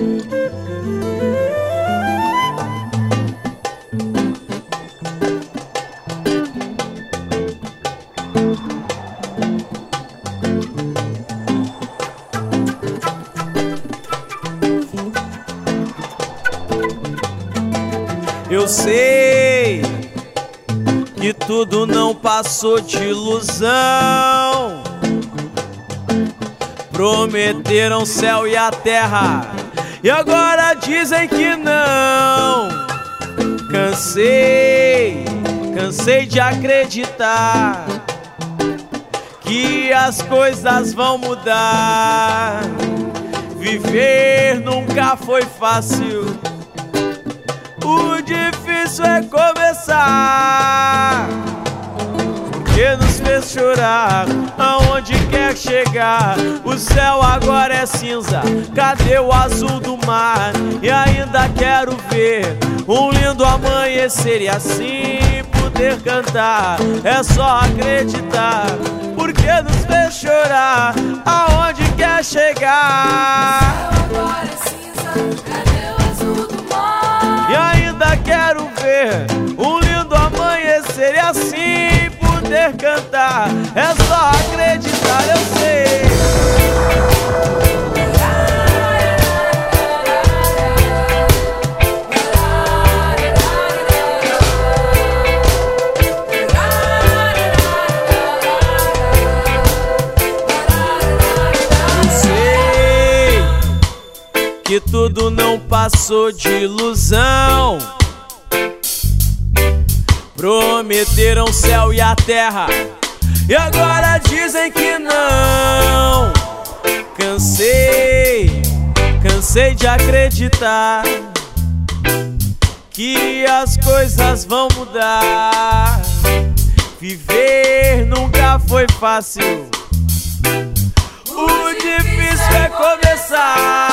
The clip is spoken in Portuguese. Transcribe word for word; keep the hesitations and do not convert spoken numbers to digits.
Eu sei que tudo não passou de ilusão. Prometeram o céu e a terra e agora dizem que não. Cansei, cansei de acreditar que as coisas vão mudar. Viver nunca foi fácil, o difícil é começar. Que nos fez chorar, aonde quer chegar? O céu agora é cinza, cadê o azul do mar? E ainda quero ver um lindo amanhecer e assim poder cantar. É só acreditar, porque nos fez chorar, aonde quer chegar? O céu agora é cinza, cadê o azul do mar? E ainda quero ver um lindo amanhecer e assim poder cantar. É só acreditar, eu sei. Eu sei que tudo não passou de ilusão. Prometeram o céu e a terra e agora dizem que não. Cansei, cansei de acreditar que as coisas vão mudar. Viver nunca foi fácil, o difícil é começar.